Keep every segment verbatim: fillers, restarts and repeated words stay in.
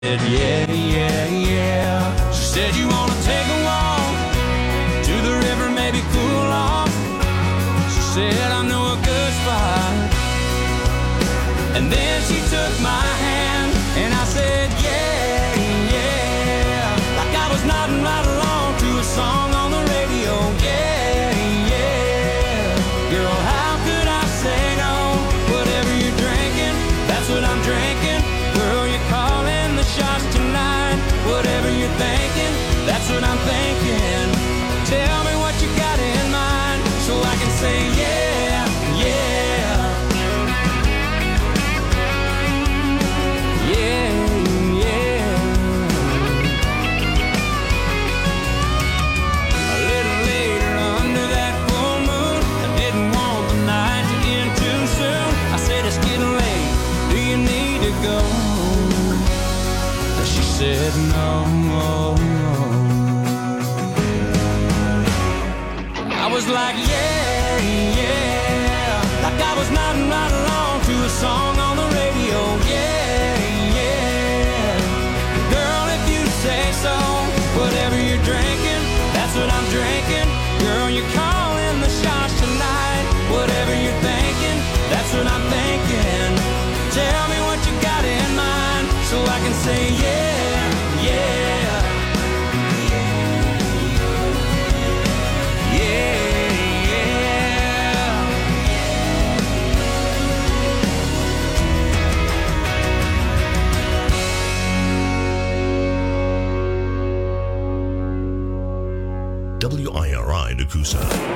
Yeah, yeah, yeah. She said, you wanna take a walk to the river, maybe cool off. She said, I know a good spot. And then she took my hand and I said, yeah, yeah. Like I was nodding right along to a song on the radio. Yeah, yeah. Girl, how could I say no? Whatever you're drinking, that's what I'm drinking. Girl, you're calling the shots tonight. Whatever you're thinking, that's what I'm thinking. Tell me what you got in mind so I can say yeah, yeah. Yeah, yeah. A little later under that full moon, I didn't want the night to end too soon. I said it's getting late, do you need to go? She said no. I was like yeah, yeah. Like I was nodding right along to a song on the radio. Yeah, yeah. Girl, if you say so, whatever you're drinking, that's what I'm drinking. Girl, you're calling the shots tonight. Whatever you're thinking, that's what I'm thinking. Tell me what you got in mind so I can say yeah, yeah. W I R I Nakusa.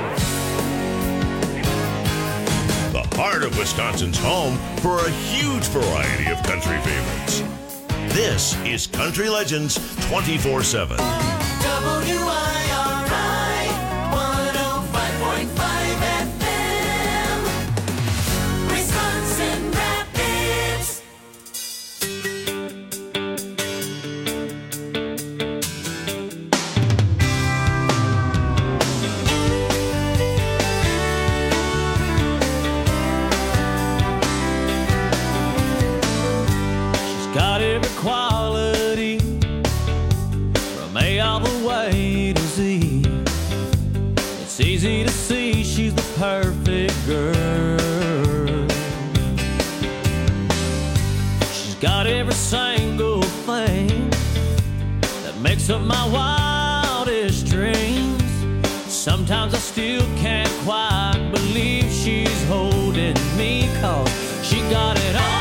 The heart of Wisconsin's home for a huge variety of country favorites. This is Country Legends twenty-four seven. W I R I one oh five point five F M, Wisconsin Rapids. Got every quality from A all the way to Z. It's easy to see she's the perfect girl. She's got every single thing that makes up my wildest dreams. Sometimes I still can't quite believe she's holding me, 'cause she got it all.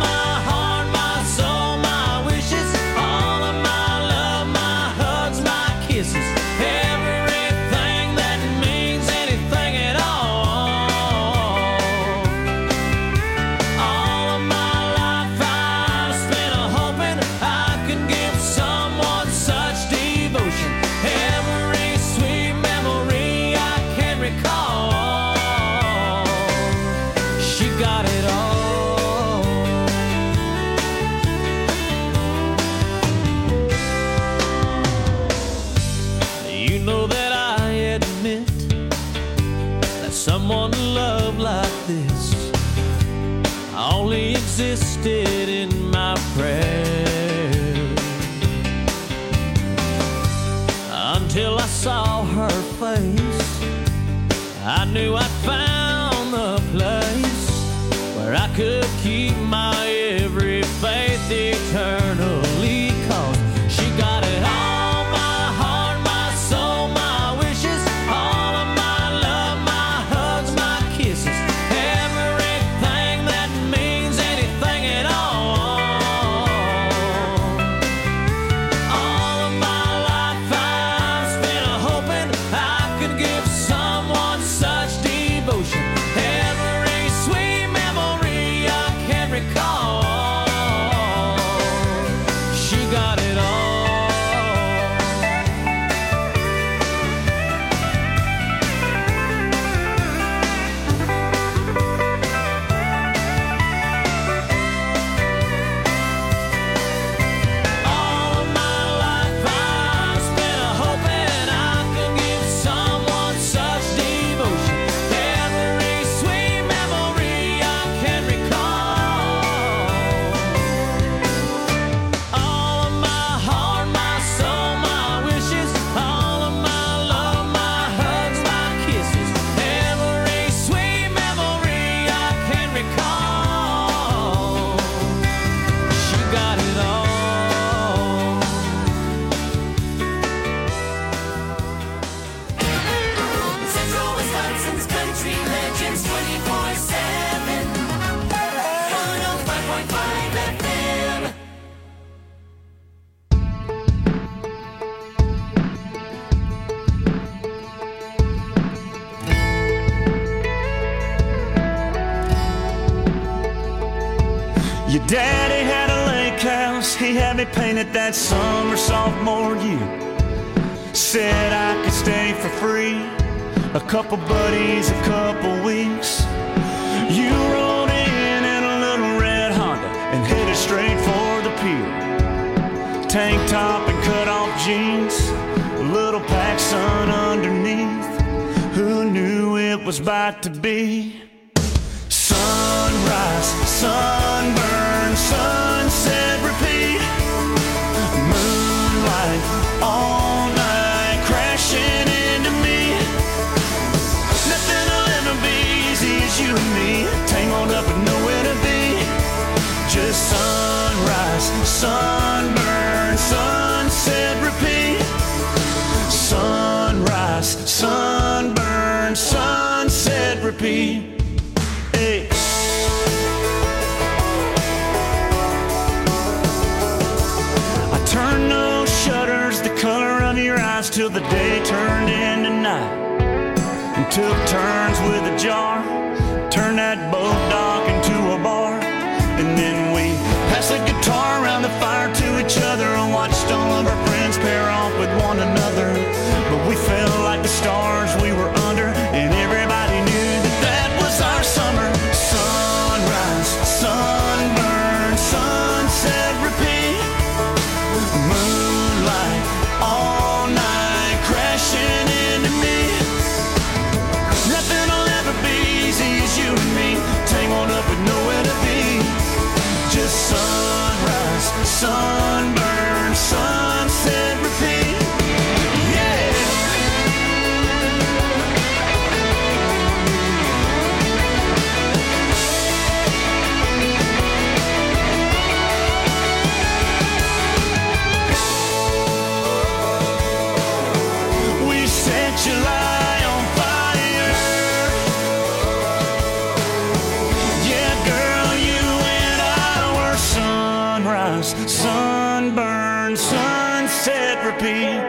Existed in my prayers until I saw her face. I knew I'd found the place where I could keep my every faith eternally, 'cause she got it all. Daddy had a lake house, he had me painted that summer sophomore year. Said I could stay for free, a couple buddies, a couple weeks. You rolled in in a little red Honda and headed straight for the pier. Tank top and cut off jeans, a little PacSun underneath. Who knew it was about to be? Sunrise, sunburn, sunset, repeat. Moonlight, all night, crashing into me. Nothing will ever be easy as you and me, tangled up with nowhere to be. Just sunrise, sunburn, sunset, repeat. Sunrise, sunburn, sunset, repeat. Hey. I turned those shutters the color of your eyes till the day turned into night, and took turns with a jar, turned that boat dock into a bar. And then we passed the guitar around the fire to each other and watched all of our friends pair off with one another. But we felt like the stars we were under, and everybody knew that that was our summer. Sunrise, sunburn, sunset, repeat. Moonlight, all night, crashing into me. Nothing will ever be easy as you and me, tangled up with nowhere to be. Just sunrise, sunburn, sunset, repeat. Yeah. We set July on fire. Yeah, girl, you and I were sunrise, sunburn, sunset, repeat.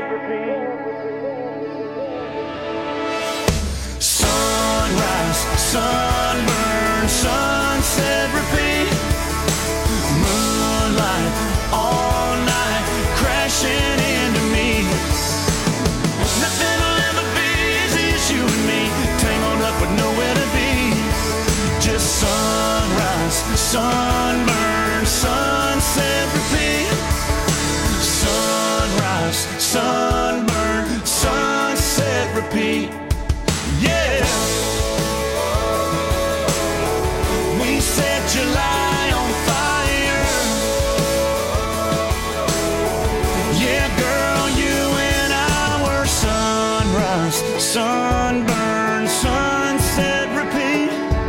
Sunrise, sunburn, sunset, repeat. Moonlight, all night, crashing into me. Nothing will ever be easy as you and me, tangled up with nowhere to be. Just sunrise, sunburn, sunset, repeat. Sunrise, sunburn, sunset, repeat. Yeah. We set July on fire. Yeah, girl, you and I were sunrise, sunburn, sunset, repeat.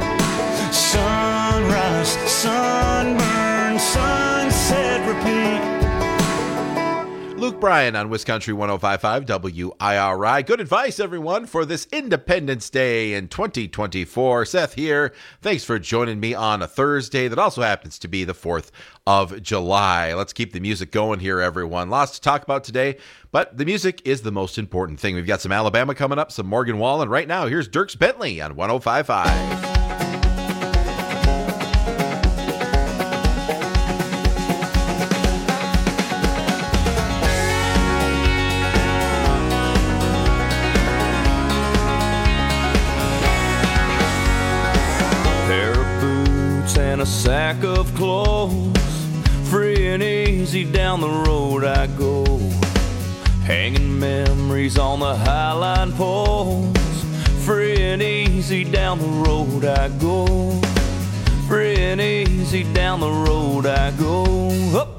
Sunrise, sunburn, sunset, repeat. Luke Bryan on Wisconsin one oh five point five W I R I. Good advice, everyone, for this Independence Day in twenty twenty-four. Seth here. Thanks for joining me on a Thursday that also happens to be the fourth of July. Let's keep the music going here, everyone. Lots to talk about today, but the music is the most important thing. We've got some Alabama coming up, some Morgan Wallen. Right now, here's Dierks Bentley on one oh five point five. And a sack of clothes, free and easy down the road I go, hanging memories on the highline poles. Free and easy down the road I go, free and easy down the road I go. Up.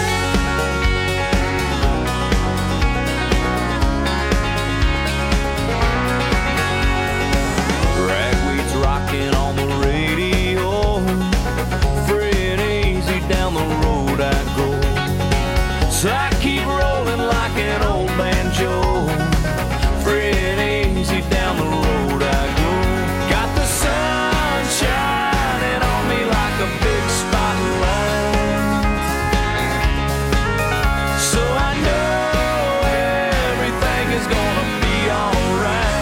Ragweed's rocking on the radio, down the road I go. So I keep rolling like an old banjo, free and easy down the road I go. Got the sun shining on me like a big spotlight, so I know everything is gonna be alright.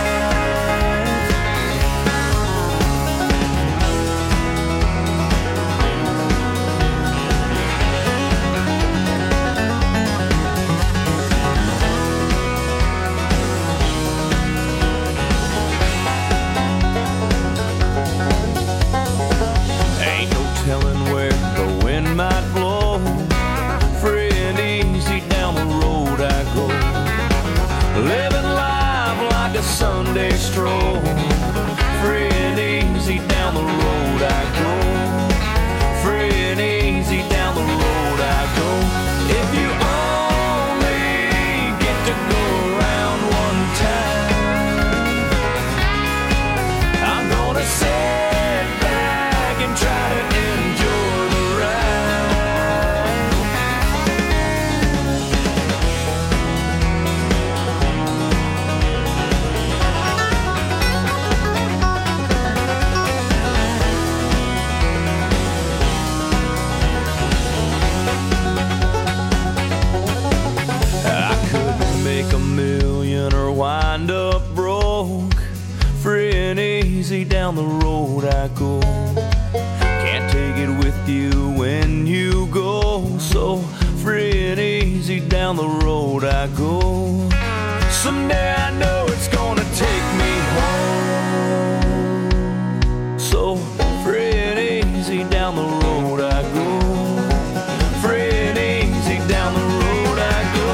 easy down the road I go. Can't take it with you when you go. So free and easy down the road I go. Someday I know it's gonna take me home. So free and easy down the road I go. Free and easy down the road I go.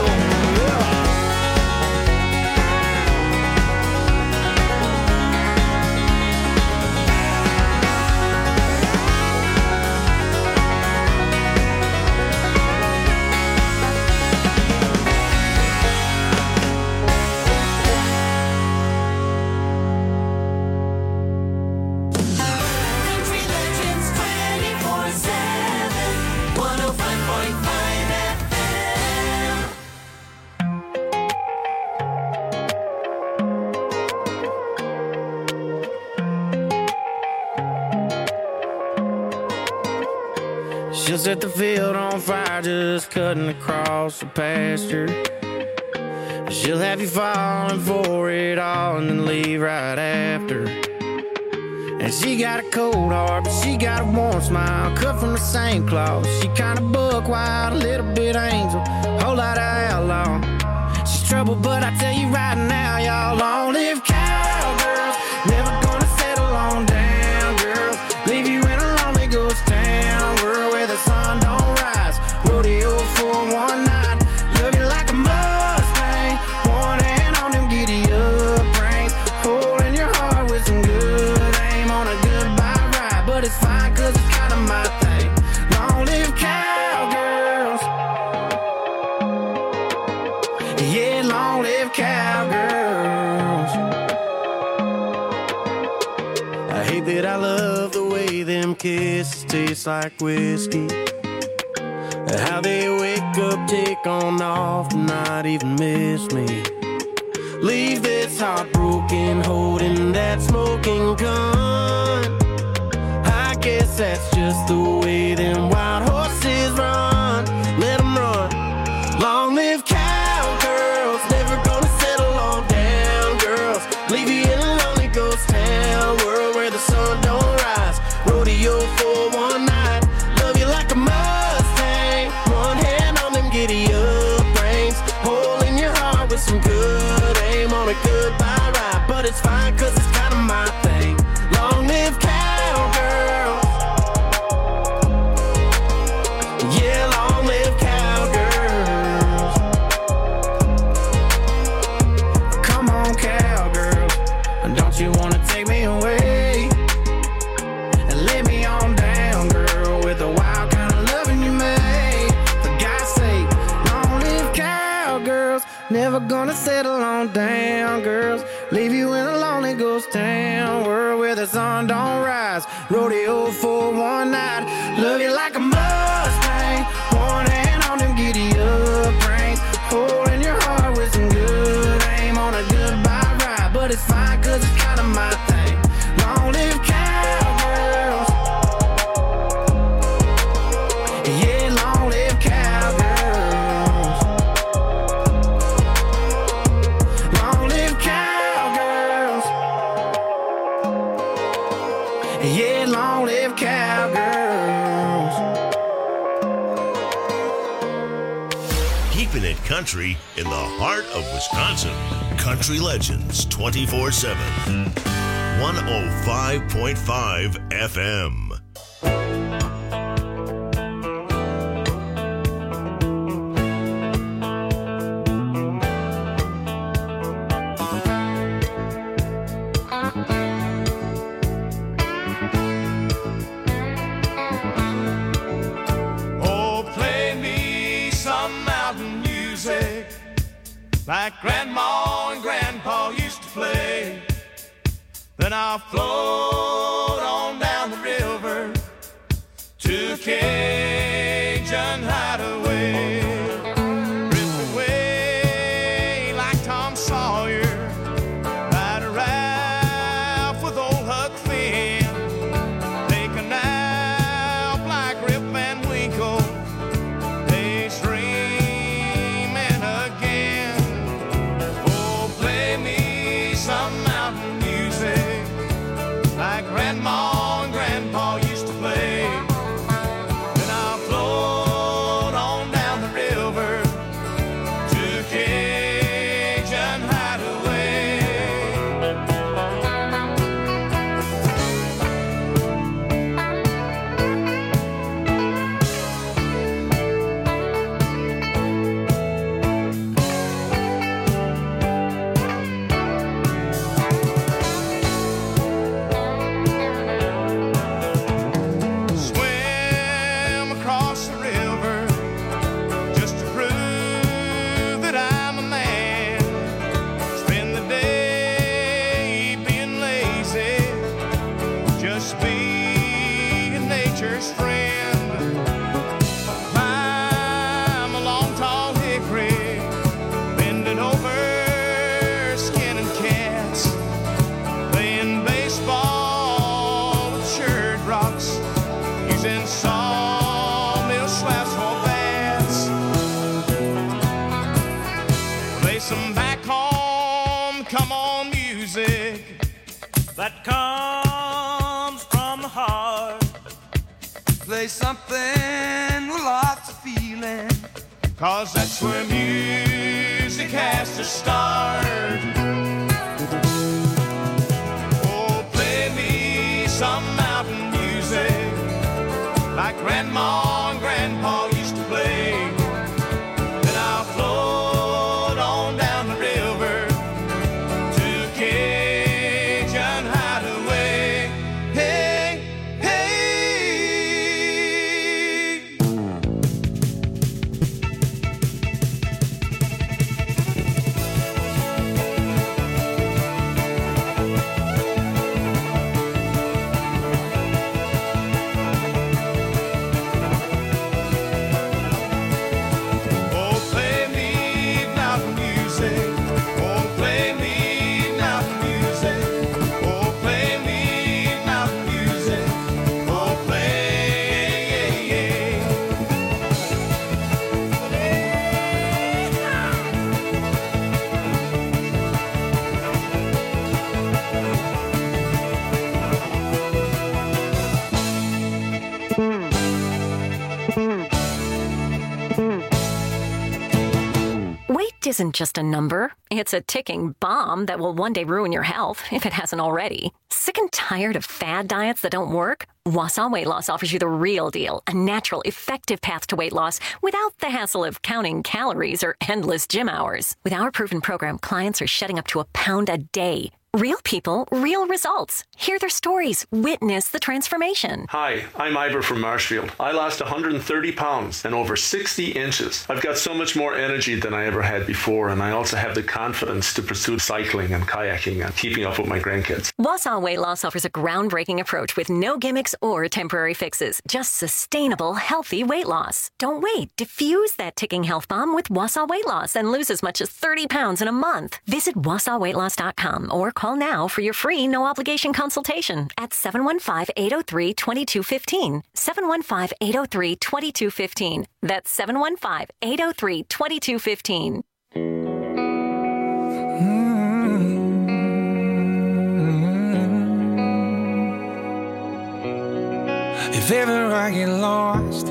She'll set the field on fire just cutting across the pasture. She'll have you falling for it all and then leave right after. And she got a cold heart, but she got a warm smile, cut from the same cloth. She kinda buck wild, a little bit angel, whole lot of outlaw. She's trouble, but I tell you right now, y'all, long live cowgirls. Never gonna settle on down, girls. Leave you in a lonely ghost town, world where the sun don't rise. Rodeo for one night, love you like a Mustang. One hand on them giddy up reins, holding your heart with some good aim on a goodbye ride. But it's fine, cause it's kinda my thing. Long live cowgirls. Yeah, long live cowgirls. I hate that I love the way them kisses taste like whiskey. How they wake up, take on off, not even miss me. Leave this heart broken, holding that smoking gun. I guess that's just the way them wild horses run. Let them run. Long live cowgirls, never gonna settle on down, girls. Leave you in a lonely ghost town, world where the sun don't rise. Rodeo for one night, love you like a Mustang. One hand on them giddy up reins, holding your heart with some good aim on a goodbye ride. But it's fine, cause it's kinda my thing. Long live cowgirls. Yeah, long live cowgirls. Come on, cowgirls, don't you wanna take me away and lay me on down, girl, with the wild kind of loving you made. For God's sake, long live cowgirls. Never gonna settle on down, girls. Leave you in a lonely ghost town, world where the sun don't rise. Rodeo for one night, love you like a Mustang. One hand on them giddy up reins, holding your heart with some good aim on a goodbye ride. But it's fine, cause it's kinda my thing. Long live cowgirls. Yeah, long live cowgirls. Long live cowgirls. Yeah, long live cowgirls. Keeping it country in the heart of Wisconsin. Country Legends twenty-four seven. one oh five point five F M. Oh, play me some mountain music like Grandma and Grandpa used to play. Then I'll float on down the river to a Cajun hideaway. Drift away like Tom Sawyer, ride a raft with old Huck Finn. Take a nap like Rip Van Winkle, daydreaming again. Oh, play me some mountain music some back home, come on music that comes from the heart. Play something with lots of feeling, 'cause that's where music has to start. Oh, play me some mountain music like Grandma and Grandpa used to play. Then I'll float on down the river to Cajun Hideaway. Hey, hey. Isn't just a number. It's a ticking bomb that will one day ruin your health, if it hasn't already. Sick and tired of fad diets that don't work? Wausau Weight Loss offers you the real deal, a natural, effective path to weight loss without the hassle of counting calories or endless gym hours. With our proven program, clients are shedding up to a pound a day. Real people, real results. Hear their stories. Witness the transformation. Hi, I'm Ivor from Marshfield. I lost one hundred thirty pounds and over sixty inches. I've got so much more energy than I ever had before, and I also have the confidence to pursue cycling and kayaking and keeping up with my grandkids. Wausau Weight Loss offers a groundbreaking approach with no gimmicks or temporary fixes. Just sustainable, healthy weight loss. Don't wait. Diffuse that ticking health bomb with Wausau Weight Loss and lose as much as thirty pounds in a month. Visit wausau weight loss dot com or call Call now for your free no-obligation consultation at seven one five, eight oh three, two two one five. seven one five, eight oh three, two two one five. That's seven one five, eight oh three, two two one five. If ever I get lost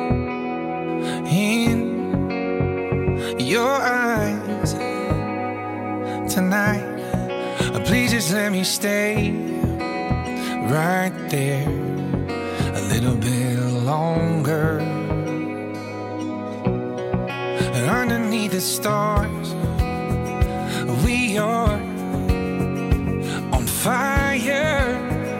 in your eyes tonight, please just let me stay right there a little bit longer. Underneath the stars, we are on fire,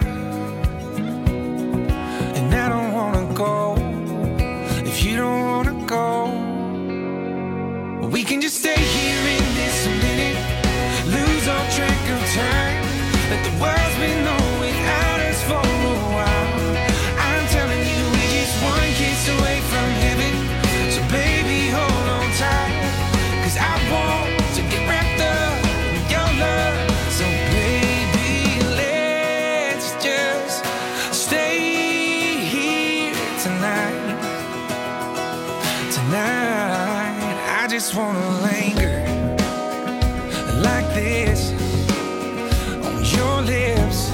and I don't wanna go if you don't wanna go. We can just stay here in this minute, lose all track of time, let the world's been on without us for a while. I'm telling you, we're just one kiss away from heaven, so baby, hold on tight, 'cause I want to get wrapped up in your love. So baby, let's just stay here tonight. Tonight, I just wanna linger like this on your lips,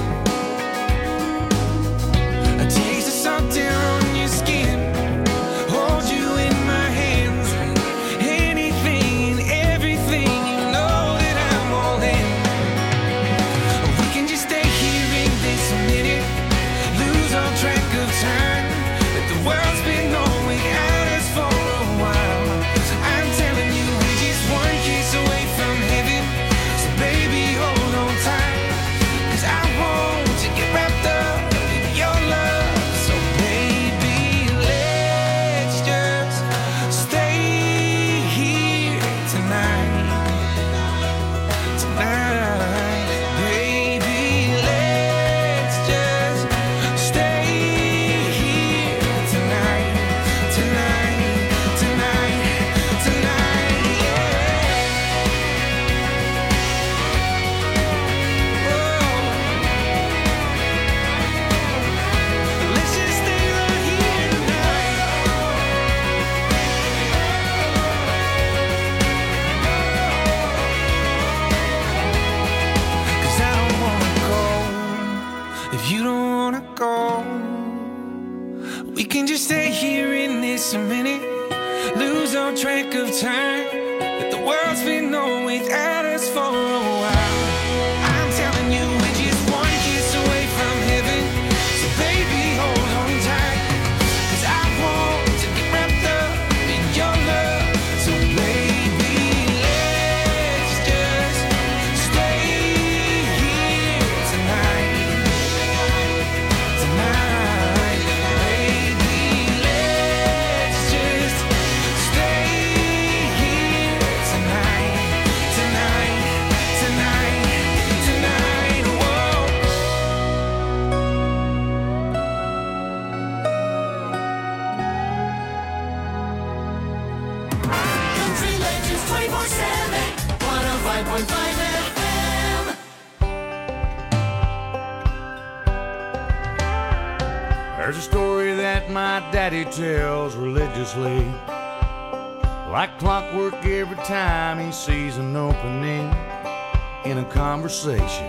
a taste of something on your skin, hold you in my hands, anything and everything, you know that I'm all in. We can just stay here in this minute, lose all track of time, let the world's been on without us for a while. I'm telling you, we're just one kiss away from heaven, so baby, hold on tight, 'cause I want to get wrapped up in your love. So baby, nick of time that the world's been known without us for a while. I'm telling you, we're just one kiss away from heaven. So baby, hold on tight, 'cause I want to get wrapped up in your love. So baby, let's just stay here tonight. Tonight, baby, let's just stay here tonight. Tonight, tonight, tonight, whoa. Country Legends twenty-four seven, one oh five point five F M. There's a story that my daddy tells religiously, like clockwork every time he sees an opening in a conversation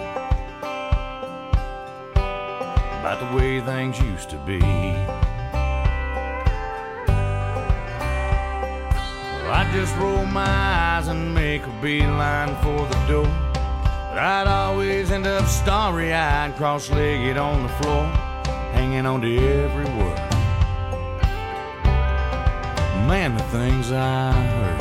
about the way things used to be. Well, I just roll my eyes and make a beeline for the door, but I'd always end up starry-eyed, cross-legged on the floor, hanging on to every word. Man, the things I heard.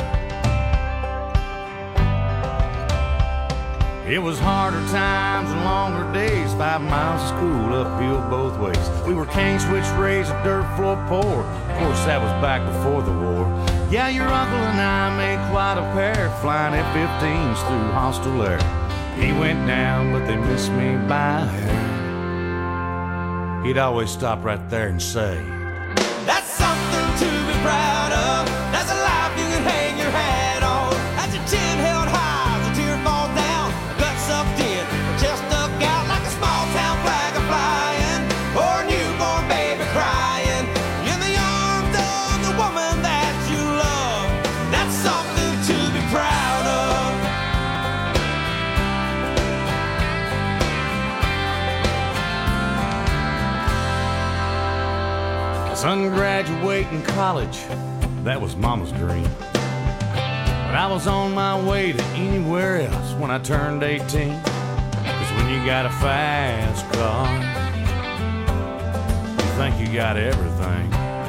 It was harder times and longer days, five miles of school uphill both ways. We were cane switch raised, a dirt floor poor. Of course, that was back before the war. Yeah, your uncle and I made quite a pair, flying F fifteens through hostile air. He went down, but they missed me by a hair. He'd always stop right there and say, That's something to be proud of. That's a life you can hang your hat on. That's your chin held high, as a tear falls down, gut sucked in, chest stuck out like a small town flag a flying, or a newborn baby crying in the arms of the woman that you love. That's something to be proud of. son graduating college, that was mama's dream. But I was on my way to anywhere else when I turned eighteen. Cause when you got a fast car, you think you got everything.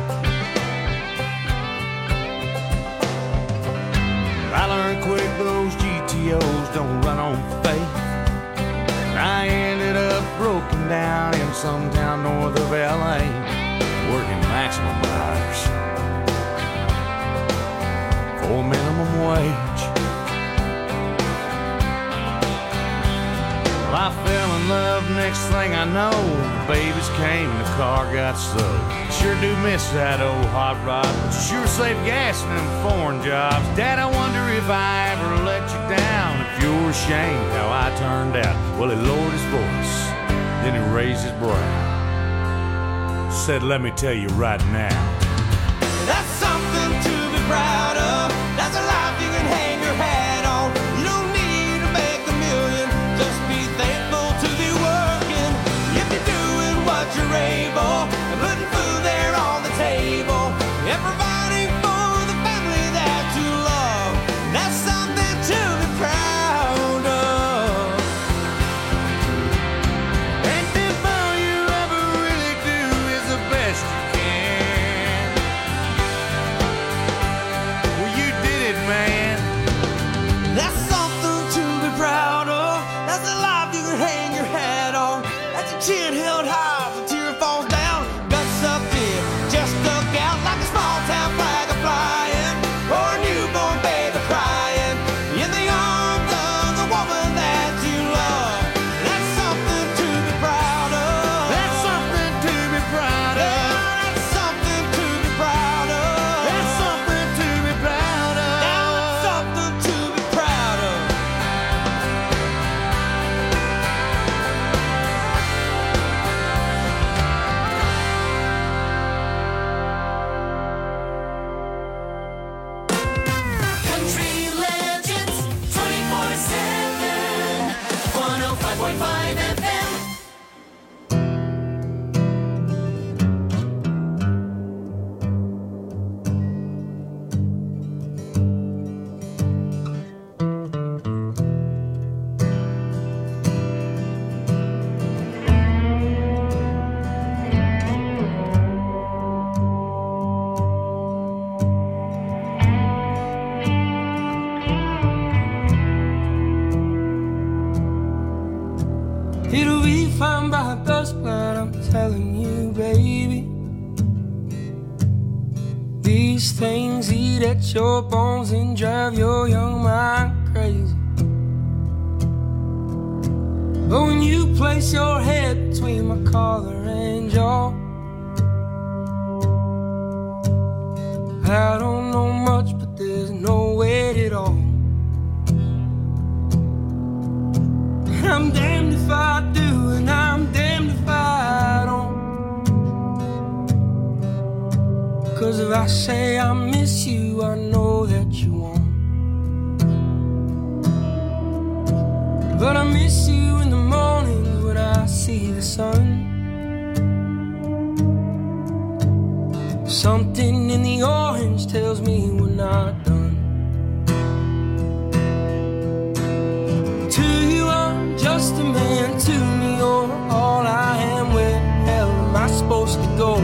I learned quick those G T Os don't run on faith. I ended up broken down in some town north of L A, working maximum hours for minimum wage. Well, I fell in love, next thing I know, the babies came and the car got stowed. Sure do miss that old hot rod, but you sure save gas in them foreign jobs. Dad, I wonder if I ever let you down, if you're ashamed how I turned out. Well, he lowered his voice, then he raised his brow, said, let me tell you right now, that's something to be proud of. That's a life you can hang your hat on. You don't need to make a million, just be thankful to be working. If you're doing what you're able, and putting food there on the table, and providing for the family that you love, that's something to be proud of. and if all you ever really do is the best you can, well, you did it, man. That's something to be proud of. That's a life you can hang your hat on. That's a chin held high, as a tear falls down, gut sucked in, just stuck out like a small town flag a flying, or a newborn baby crying fine by dusk, but I'm telling you, baby, these things eat at your bones and drive your young mind crazy. But when you place your head between my collar and jaw, I don't know much, but there's no weight at all. I'm damned if I do, and I'm damned if I don't. 'Cause if I say I miss you, I know that you won't. But I miss you in the mornings when I see the sun. Something in the orange tells me we're not done. To you I'm just a man, to me you're all I am. Where the hell am I supposed to go?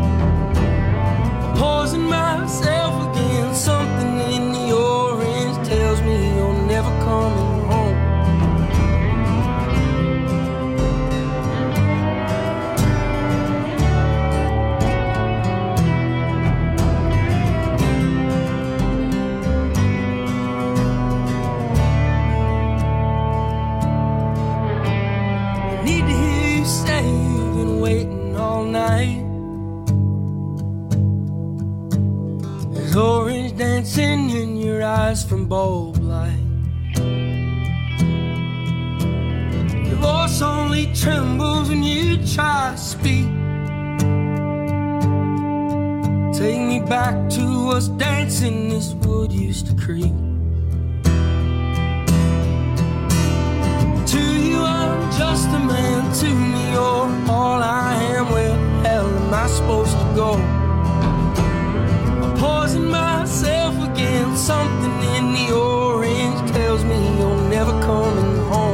Poison myself again. Something in the orange tells me you're never coming home. Need to hear you say you've been waiting all night. There's orange dancing in your eyes from bulb light. Your voice only trembles when you try to speak. Take me back to us dancing this wood used to creep. To you I'm just a man, to me you're all I am. Where the hell am I supposed to go? Poison myself again. Something in the orange tells me you're never coming home.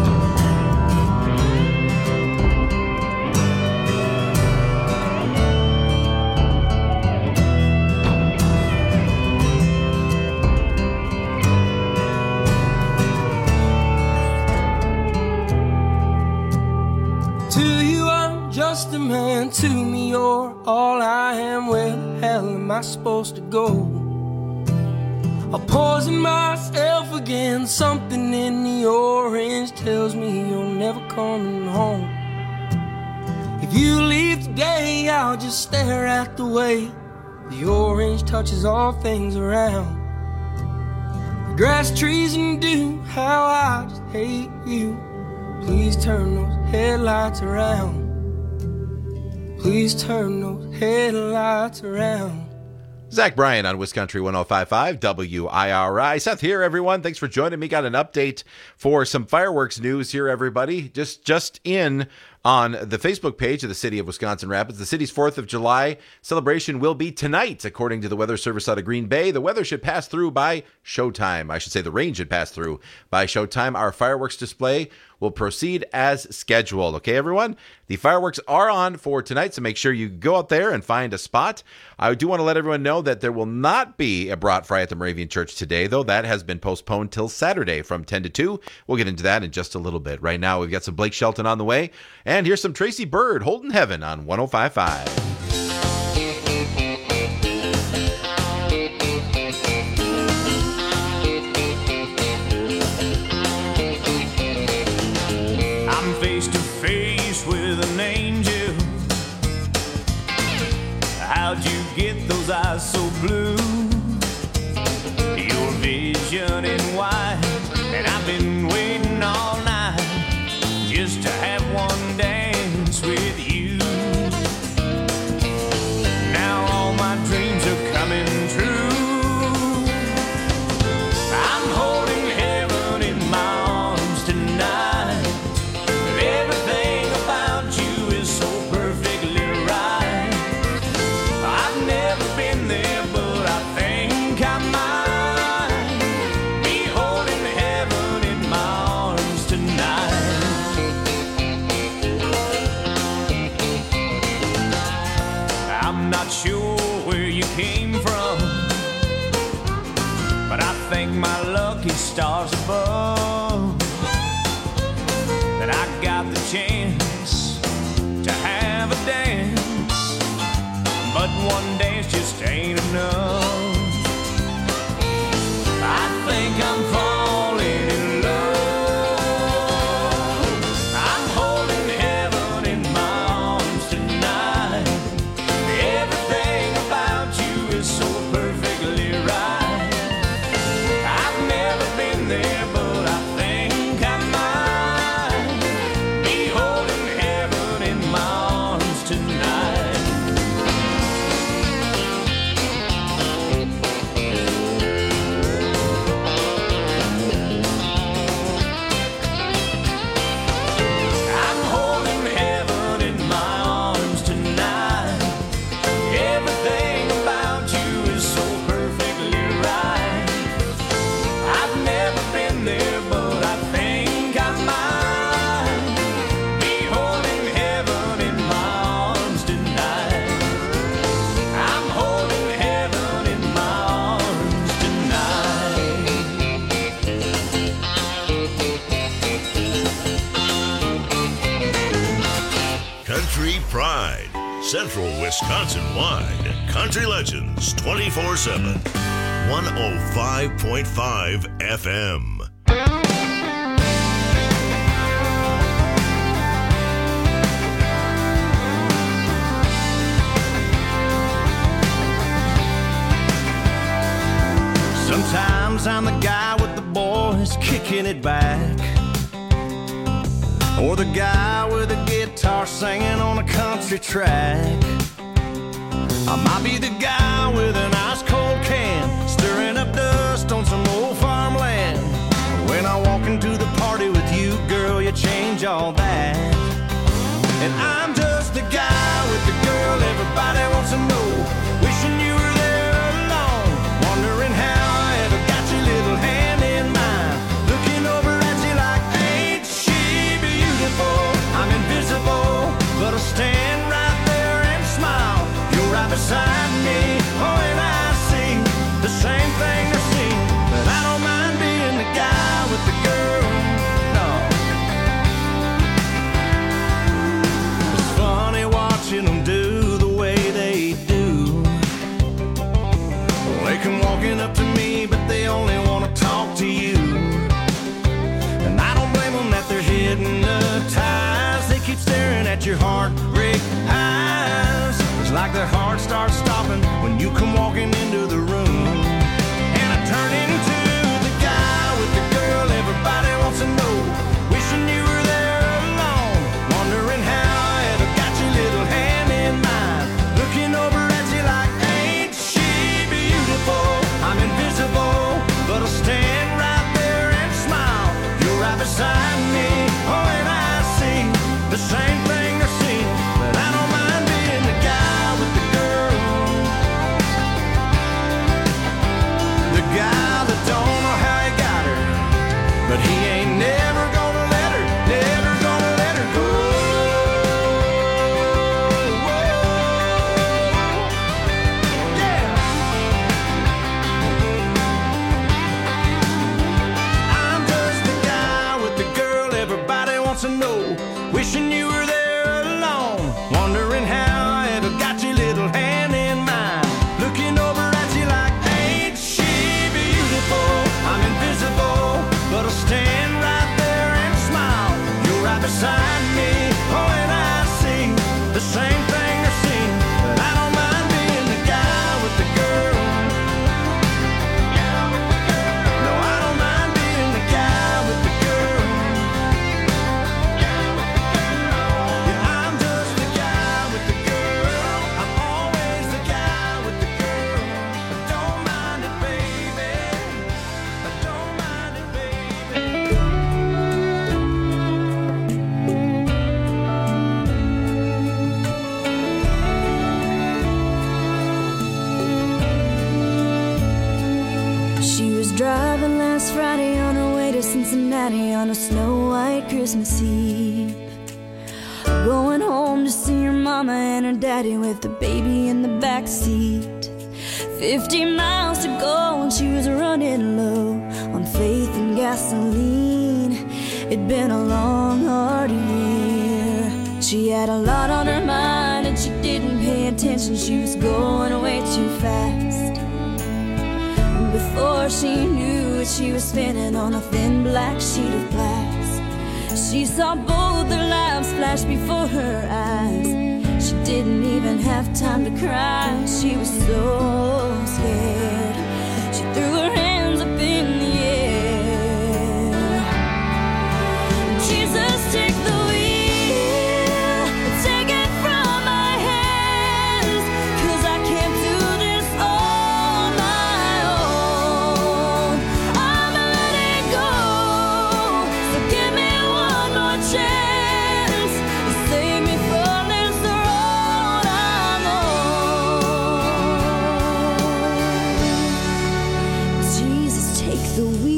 To you I'm just a man, to me you're all I am. Where the hell am I supposed to go? I'll poison myself again. Something in the orange tells me you're never coming home. If you leave today, I'll just stare at the way the orange touches all things around. The grass, trees, and dew, how I just hate you. Please turn those headlights around. Please turn those headlights around. Zach Bryan on Wiscountry one oh five point five W I R I. Seth here, everyone. Thanks for joining me. Got an update for some fireworks news here, everybody. Just just in on the Facebook page of the City of Wisconsin Rapids. The city's fourth of July celebration will be tonight, according to the Weather Service out of Green Bay. The weather should pass through by showtime. I should say the rain should pass through by showtime. Our fireworks display will proceed as scheduled. Okay, everyone? The fireworks are on for tonight, so make sure you go out there and find a spot. I do want to let everyone know that there will not be a Brat Fry at the Moravian Church today, though that has been postponed till Saturday from ten to two. We'll get into that in just a little bit. Right now, we've got some Blake Shelton on the way, and here's some Tracy Bird, Holding Heaven on one oh five point five. Face to face with an angel. How'd you get those eyes so blue? Your vision in white, and I've been waiting all night just to have one dance with you. Now all my dreams are coming true. I'm holding heaven in my arms tonight. My lucky stars above that I got the chance one dance just ain't enough. I think I'm falling in love. I'm holding heaven in my arms tonight. Everything about you is so perfectly right. I've never been there, but I think I might be holding heaven in my arms tonight. I'm holding heaven in my arms tonight. Everything about you is so perfectly right. I've never been there, but I think I might be holding heaven in my arms tonight. I'm holding heaven in my arms tonight. Country Pride, Central Wisconsin wide. Country Legends twenty-four seven. one oh five point five F M. Sometimes I'm the guy with the boys kicking it back, or the guy with a guitar singing on a country track. I might be the guy with an ice cold can stirring up dust on some old farmland. When I walk into the party with you, girl, you change all that. And I'm just the guy with the girl everybody wants to know, wishing you were there alone, wondering how I ever got your little hand in mine, looking over at you like, ain't she beautiful? I'm invisible, but I'll stand right there and smile. You're right beside me, oh, and I see the same thing they see. But I don't mind being the guy with the girl, no. It's funny watching them do the way they do. They come walking up to me, but they only want to talk to you. And I don't blame them that they're hypnotized. They keep staring at your heartbreak eyes. It's like their heart starts stopping when you come walking into the room. And I turn into the guy with the girl everybody wants to know, wishing you were there alone, wondering how I ever got your little hand in mine, looking over at you like, ain't she beautiful? I'm invisible, but I'll stand right there and smile. You're right beside me, oh, and I see the same thing they're seeing. But I don't mind being the guy with the girl, the guy that don't know how he got her, but he ain't never gonna let her, never gonna let her go. Yeah. I'm just the guy with the girl everybody wants to know, wishing you were there alone, wondering how I ever got your little hand in mine, looking over at you like, ain't she beautiful? I'm invisible, but I'll stand right there and smile. You're right beside me, oh, and I see the same thing they're seeing. But I don't mind being the guy with the girl. No, I don't mind being the guy with the girl. Yeah, I'm just the guy with the girl. I'm always the guy with the girl. I don't mind it, baby. I don't mind it, baby. She was driving last Friday on her way to Cincinnati on a snow white Christmas Eve, going home to see her mama and her daddy with the baby in the back seat. Fifty miles to go and she was running low on faith and gasoline. It'd been a long, hard year. She had a lot on her mind and she didn't pay attention attention, she was going way too fast. Before she knew it, she was spinning on a thin black sheet of glass. She saw both their lives flash before her eyes. She didn't even have time to cry. She was so scared. She threw her hands up in the air. Jesus, take the wheel, take it from my hands, 'cause I can't do this on my own. I'm letting go, so give me one more chance to save me from this road I'm on. Jesus, take the wheel.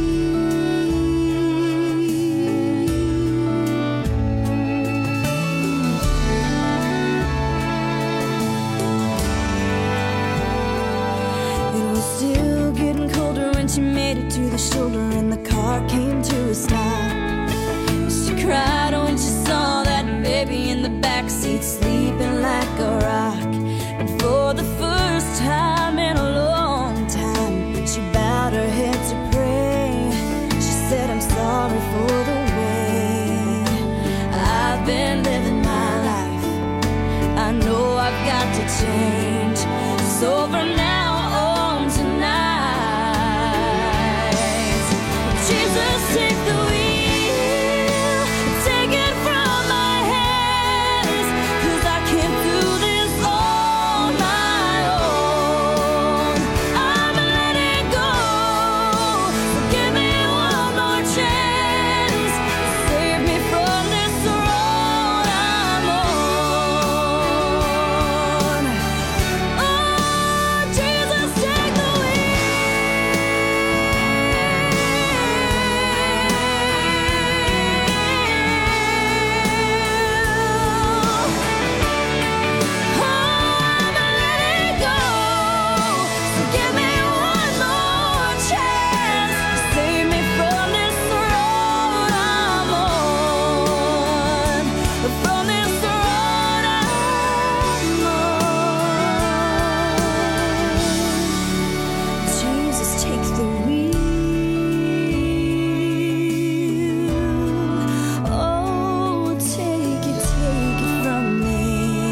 It was still getting colder when she made it to the shoulder and the car came to a stop. She cried when she saw that baby in the backseat sleeping like a rock. And for the first time in a long time, she bowed her head to pray. She said, I'm sorry for the way I've been living my life. I know I've got to change. So from now on tonight, Jesus, take the wheel, take it from my hands, 'cause I can't do this on my own. I'm letting go, so give me one more chance, save me from this road I'm on. Oh, Jesus, take the Jesus, take the wheel. Oh, take it, take it from me.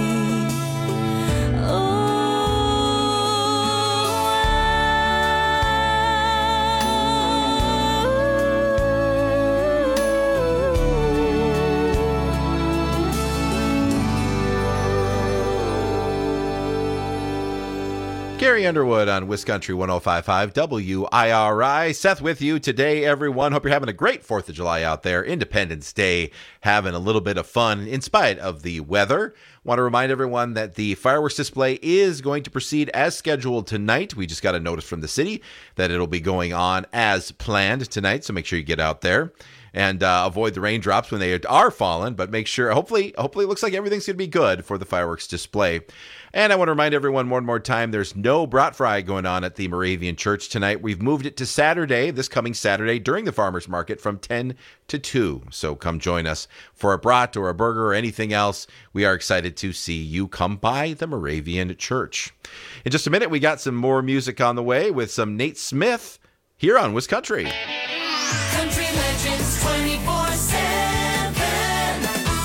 Gary Underwood on Wiscountry one oh five point five W I R I. Seth with you today, everyone. Hope you're having a great fourth of July out there. Independence Day, having a little bit of fun in spite of the weather. Want to remind everyone that the fireworks display is going to proceed as scheduled tonight. We just got a notice from the city that it'll be going on as planned tonight, so make sure you get out there and uh, avoid the raindrops when they are falling, but make sure, hopefully, hopefully it looks like everything's going to be good for the fireworks display. And I want to remind everyone one more time, there's no brat fry going on at the Moravian Church tonight. We've moved it to Saturday, this coming Saturday, during the farmers market from ten to two. So come join us for a brat or a burger or anything else. We are excited to see you come by the Moravian Church. In just a minute, we got some more music on the way with some Nate Smith here on Wiscountry. Country Legends twenty-four seven.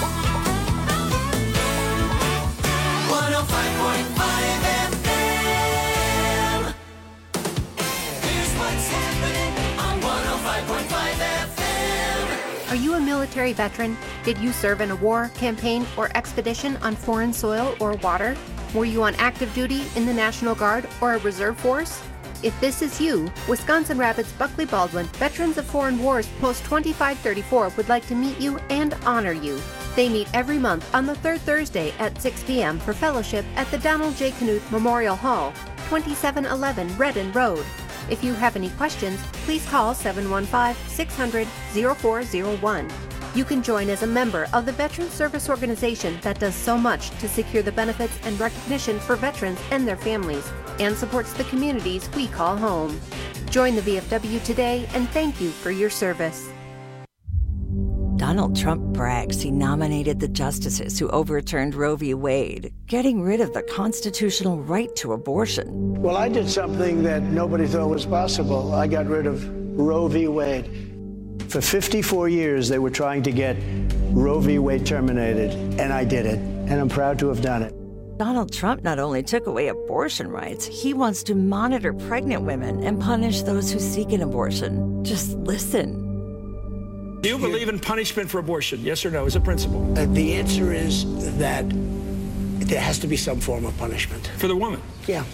one oh five point five F M. Here's what's happening on one oh five point five F M. Are you a military veteran? Did you serve in a war, campaign, or expedition on foreign soil or water? Were you on active duty in the National Guard or a reserve force? If this is you, Wisconsin Rapids Buckley Baldwin Veterans of Foreign Wars Post twenty-five thirty-four would like to meet you and honor you. They meet every month on the third Thursday at six p.m. for fellowship at the Donald J. Knuth Memorial Hall, twenty-seven eleven Redden Road. If you have any questions, please call seven one five, six hundred, oh four oh one. You can join as a member of the Veteran Service Organization that does so much to secure the benefits and recognition for veterans and their families, and supports the communities we call home. Join the V F W today, and thank you for your service. Donald Trump brags he nominated the justices who overturned Roe v. Wade, getting rid of the constitutional right to abortion. Well, I did something that nobody thought was possible. I got rid of Roe v. Wade. For fifty-four years, they were trying to get Roe v. Wade terminated, and I did it, and I'm proud to have done it. Donald Trump not only took away abortion rights, he wants to monitor pregnant women and punish those who seek an abortion. Just listen. Do you believe in punishment for abortion, yes or no, as a principle? Uh, the answer is that there has to be some form of punishment. For the woman? Yeah.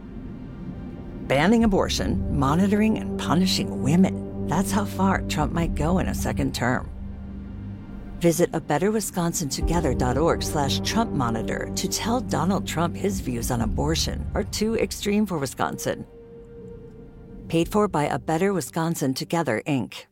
Banning abortion, monitoring and punishing women. That's how far Trump might go in a second term. Visit a better wisconsin together dot org slash Trump monitor to tell Donald Trump his views on abortion are too extreme for Wisconsin. Paid for by A Better Wisconsin Together, Incorporated.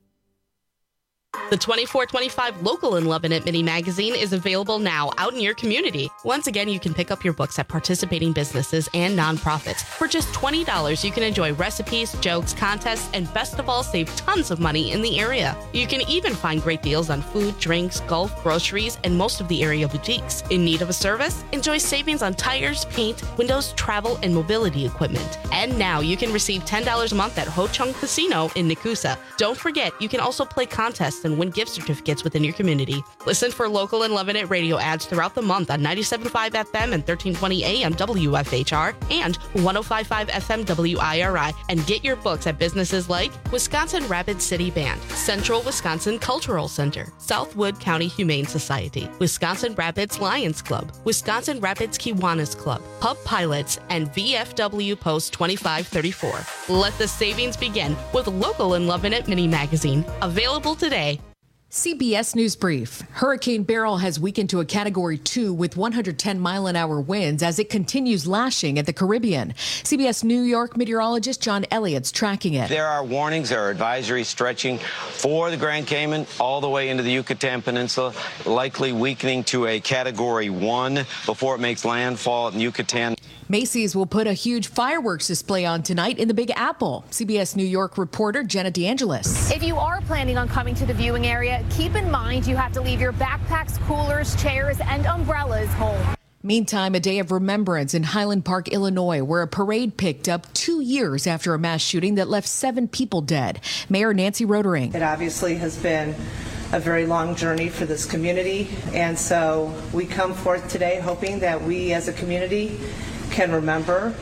The twenty-four twenty-five Local in Lebanon mini magazine is available now out in your community. Once again, you can pick up your books at participating businesses and nonprofits. For just twenty dollars, you can enjoy recipes, jokes, contests, and best of all, save tons of money in the area. You can even find great deals on food, drinks, golf, groceries, and most of the area boutiques. In need of a service? Enjoy savings on tires, paint, windows, travel, and mobility equipment. And now you can receive ten dollars a month at Ho Chung Casino in Nakusa. Don't forget, you can also play contests and win gift certificates within your community. Listen for Local and Lebanon radio ads throughout the month on ninety-seven point five F M and thirteen twenty A M W F H R and one oh five point five F M W I R I, and get your books at businesses like Wisconsin Rapids City Band, Central Wisconsin Cultural Center, Southwood County Humane Society, Wisconsin Rapids Lions Club, Wisconsin Rapids Kiwanis Club, Pub Pilots, and V F W Post twenty-five thirty-four. Let the savings begin with Local and Lebanon mini magazine, available today. C B S News Brief. Hurricane Beryl has weakened to a Category two with one hundred ten mile an hour winds as it continues lashing at the Caribbean. C B S New York meteorologist John Elliott's tracking it. There are warnings, there are advisories stretching for the Grand Cayman all the way into the Yucatan Peninsula, likely weakening to a Category one before it makes landfall in Yucatan. Macy's will put a huge fireworks display on tonight in the Big Apple. C B S New York reporter Jenna DeAngelis. If you are planning on coming to the viewing area, keep in mind you have to leave your backpacks, coolers, chairs, and umbrellas home. Meantime, a day of remembrance in Highland Park, Illinois, where a parade picked up two years after a mass shooting that left seven people dead. Mayor Nancy Rotering. It obviously has been a very long journey for this community, and so we come forth today hoping that we as a community can remember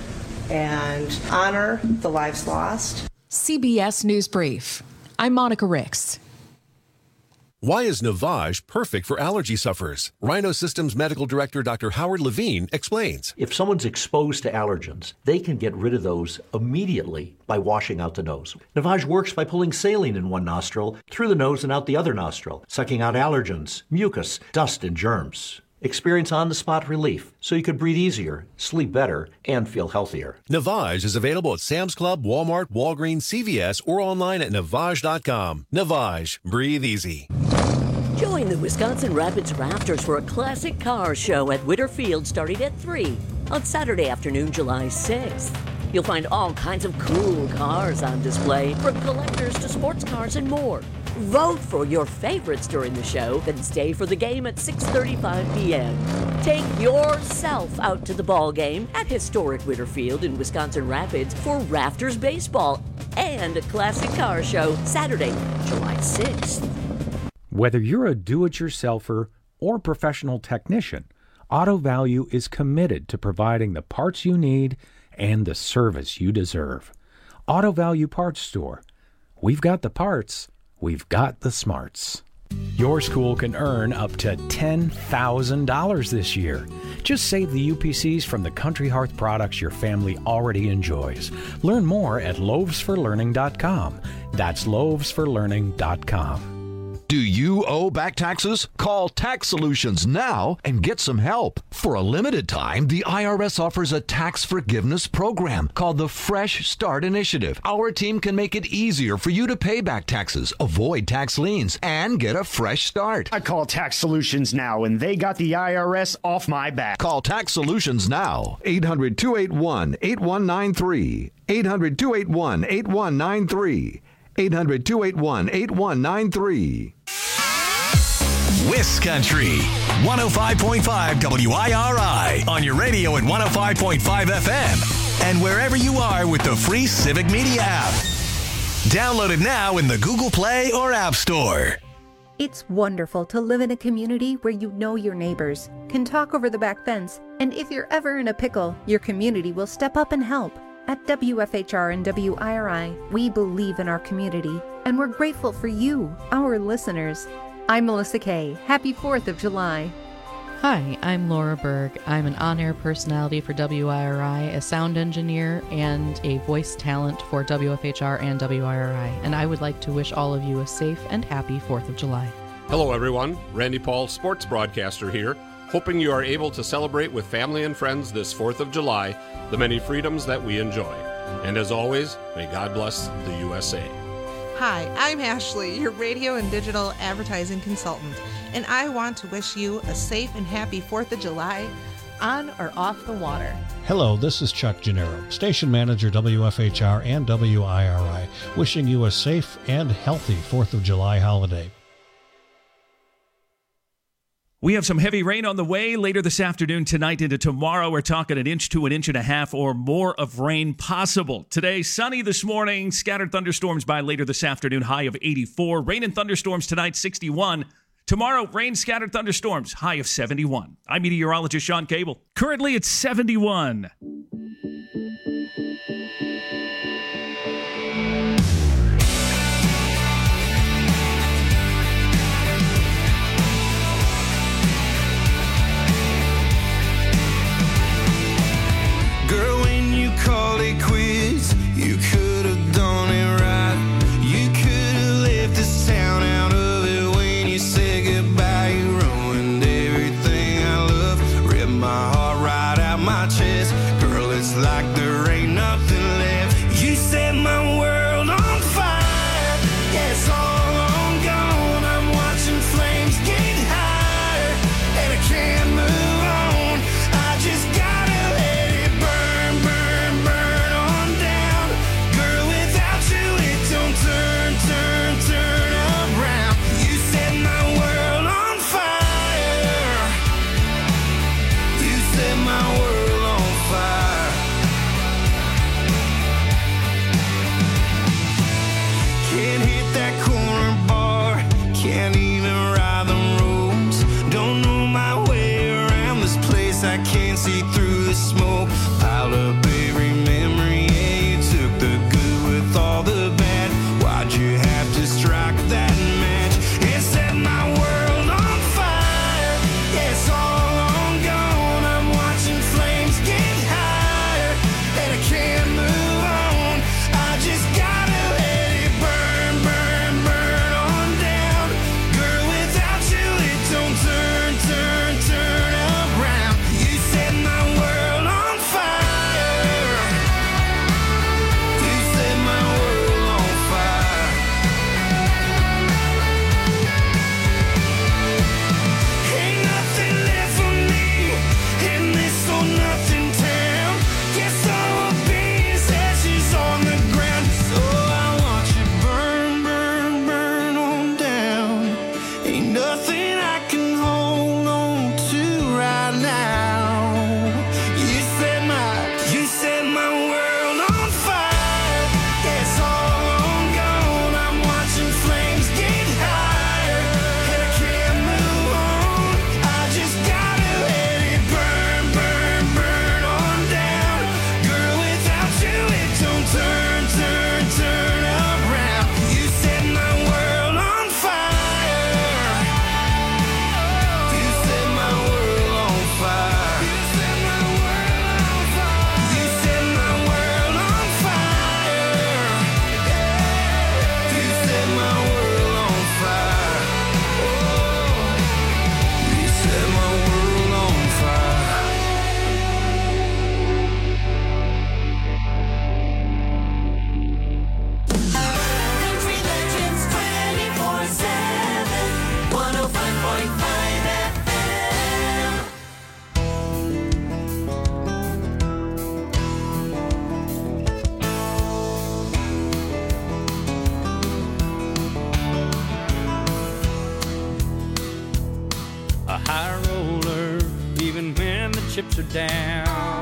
and honor the lives lost. C B S News Brief. I'm Monica Ricks. Why is Navage perfect for allergy sufferers? Rhino Systems Medical Director Doctor Howard Levine explains. If someone's exposed to allergens, they can get rid of those immediately by washing out the nose. Navage works by pulling saline in one nostril, through the nose and out the other nostril, sucking out allergens, mucus, dust, and germs. Experience on-the-spot relief so you could breathe easier, sleep better, and feel healthier. Navage is available at Sam's Club, Walmart, Walgreens, C V S, or online at Navage dot com. Navage. Breathe easy. Join the Wisconsin Rapids Rafters for a classic car show at Witter Field starting at three on Saturday afternoon, July sixth. You'll find all kinds of cool cars on display, from collectors to sports cars and more. Vote for your favorites during the show, then stay for the game at six thirty-five p.m. Take yourself out to the ball game at historic Witter Field in Wisconsin Rapids for Rafters Baseball and a classic car show Saturday, July sixth. Whether you're a do-it-yourselfer or professional technician, Auto Value is committed to providing the parts you need and the service you deserve. Auto Value Parts Store. We've got the parts. We've got the smarts. Your school can earn up to ten thousand dollars this year. Just save the U P Cs from the Country Hearth products your family already enjoys. Learn more at loaves for learning dot com. That's loaves for learning dot com. Do you owe back taxes? Call Tax Solutions now and get some help. For a limited time, the I R S offers a tax forgiveness program called the Fresh Start Initiative. Our team can make it easier for you to pay back taxes, avoid tax liens, and get a fresh start. I call Tax Solutions now, and they got the I R S off my back. Call Tax Solutions now. eight hundred, two eight one, eight one nine three. eight hundred, two eight one, eight one nine three. eight hundred, two eight one, eight one nine three. Wiscountry, one oh five point five W I R I, on your radio at one oh five point five F M, and wherever you are with the free Civic Media app. Download it now in the Google Play or App Store. It's wonderful to live in a community where you know your neighbors, can talk over the back fence, and if you're ever in a pickle, your community will step up and help. At W F H R and W I R I, we believe in our community, and we're grateful for you, our listeners. I'm Melissa Kay. Happy fourth of July. Hi, I'm Laura Berg. I'm an on-air personality for W I R I, a sound engineer, and a voice talent for W F H R and W I R I, and I would like to wish all of you a safe and happy fourth of July. Hello everyone, Randy Paul, sports broadcaster here, hoping you are able to celebrate with family and friends this fourth of July, the many freedoms that we enjoy. And as always, may God bless the U S A. Hi, I'm Ashley, your radio and digital advertising consultant, and I want to wish you a safe and happy fourth of July on or off the water. Hello, this is Chuck Gennaro, Station Manager W F H R and W I R I, wishing you a safe and healthy fourth of July holiday. We have some heavy rain on the way later this afternoon, tonight into tomorrow. We're talking an inch to an inch and a half or more of rain possible. Today, sunny this morning, scattered thunderstorms by later this afternoon, high of eighty-four. Rain and thunderstorms tonight, sixty-one. Tomorrow, rain, scattered thunderstorms, high of seventy-one. I'm meteorologist Sean Cable. Currently, it's seventy-one. Girl, when you called it quits, you could have done it right. You could have left this town out of it when you said goodbye. You ruined everything I love, ripped my heart right out my chest. Girl, it's like there ain't nothing left. You set my world on fire. Yeah, it's all on gone. I'm watching flames get higher, and I can't move on. I just gotta let it burn, burn, burn on down. Girl, without you it don't turn, turn, turn around. You set my world on fire. You set my world on fire. Can't hit that corner bar, can't even ride the roads. Don't know my way around this place, I can't see through the smoke. Piled up every memory, yeah, you took the good with all the bad. Why'd you have to strike that match? It set my world on fire. Yeah, it's all on gone. I'm watching flames get higher, and I can't move on. I just gotta let it burn, burn, burn on down. Girl, without you it don't turn, turn, turn around. You set my world on chips are down.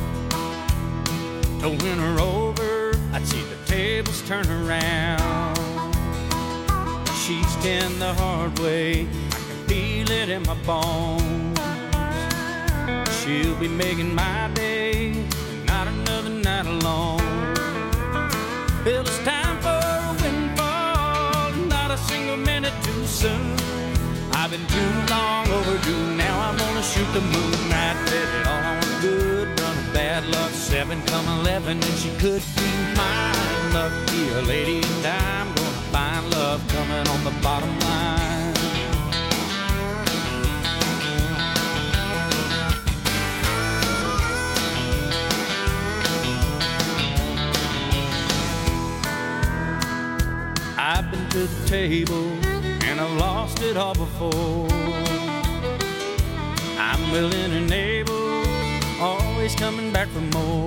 To win her over, I'd see the tables turn around. She's ten the hard way, I can feel it in my bones. She'll be making my day, not another night alone. Well, it's time for a windfall, not a single minute too soon. I've been too long overdue, now I'm gonna shoot the moon. I bet it all on a good run of bad luck, seven come eleven, and she could be mine. Lucky a lady, and I'm gonna find love coming on the bottom line. I've been to the table and I've lost it all before. I'm willing and able, always coming back for more.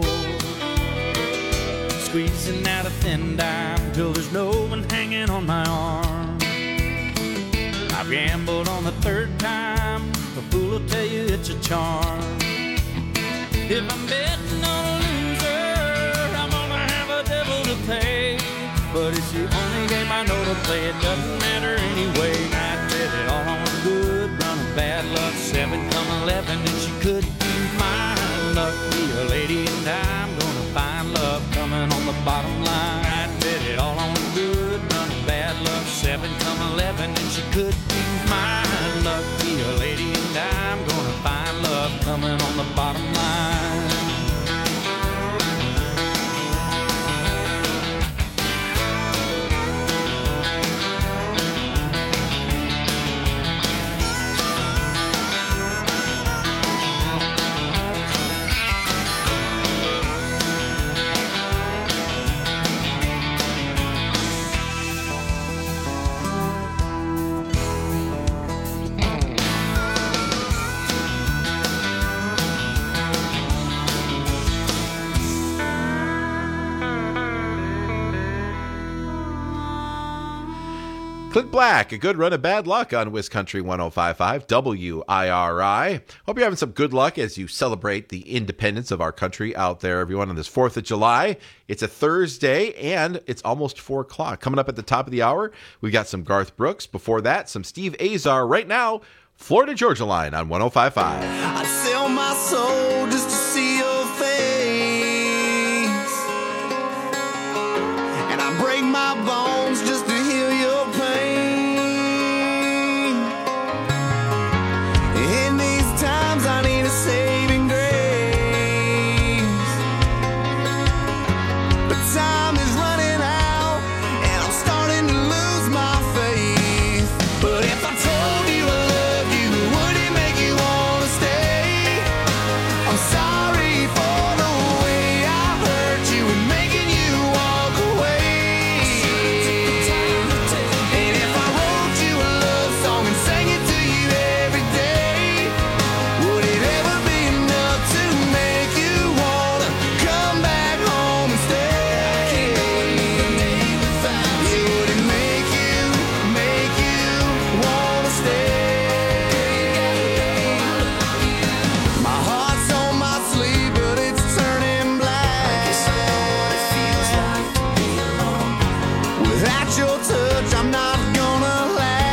Squeezing out a thin dime till there's no one hanging on my arm. I've gambled on the third time, the fool will tell you it's a charm. If I'm betting on a loser, I'm gonna have a devil to pay. But it's the only game I know to play, it doesn't matter anyway. I bet it all on a good run of bad luck, seven come eleven, and she could be mine. Lucky a lady, and I'm gonna find love coming on the bottom line. I bet it all on a good run of bad luck, seven come eleven, and she could be mine. Lucky a lady, and I'm gonna find love coming on the bottom line. Clint Black, a good run of bad luck on Wiz Country one oh five point five W I R I. Hope you're having some good luck as you celebrate the independence of our country out there, everyone, on this fourth of July. It's a Thursday, and it's almost four o'clock. Coming up at the top of the hour, we've got some Garth Brooks. Before that, some Steve Azar. Right now, Florida Georgia Line on one oh five point five. I'd sell my soul just to see your face, and I break my bones just to heal your pain. In these times I need a saving grace, but time is running out and I'm starting to lose my faith. But if I told you I love you, would it make you wanna stay? I'm sorry for the way I hurt you and making you walk away. And if I wrote you a love song and sang it to you every day, would it ever be enough to make you wanna come back home and stay? Yeah, would it make you, make you wanna stay? My heart's on my sleeve, but it's turning black. Without your touch, I'm not gonna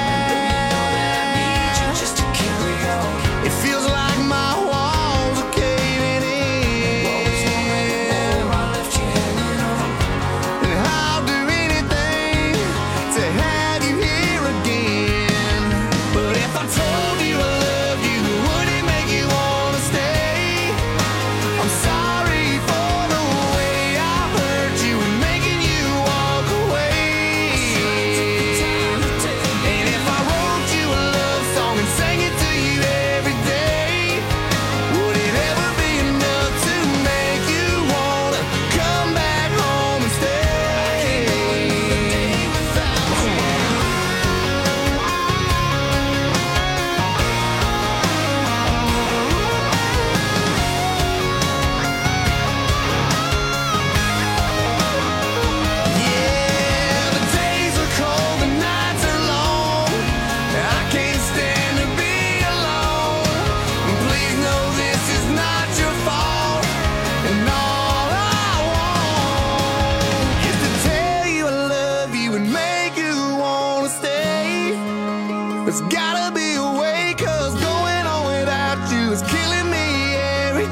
last. Just to carry on. It feels like my walls are caving in. And I'll do anything to have you here again. But if I told you I love you, would it make you wanna stay? I'm sorry for the way I hurt you and making you walk away. There's gotta be a way, cause going on without you is killing me every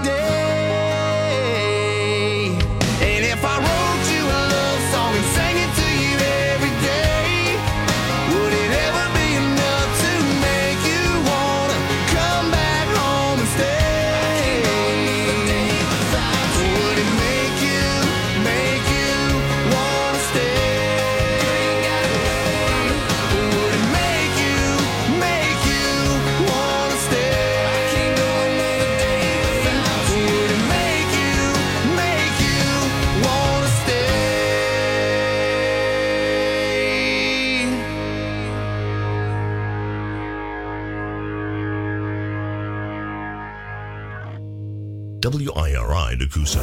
day. And if I wrote you a love song and sang it to you every day, would it ever be enough to make you wanna come back home and stay? Would it make you, make you wanna stay? Would it make you, make you wanna stay? Would it make you, make you wanna W I R I Nakusa.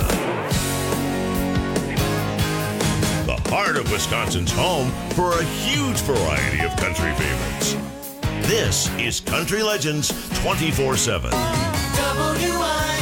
The heart of Wisconsin's home for a huge variety of country favorites. This is Country Legends twenty-four seven. W I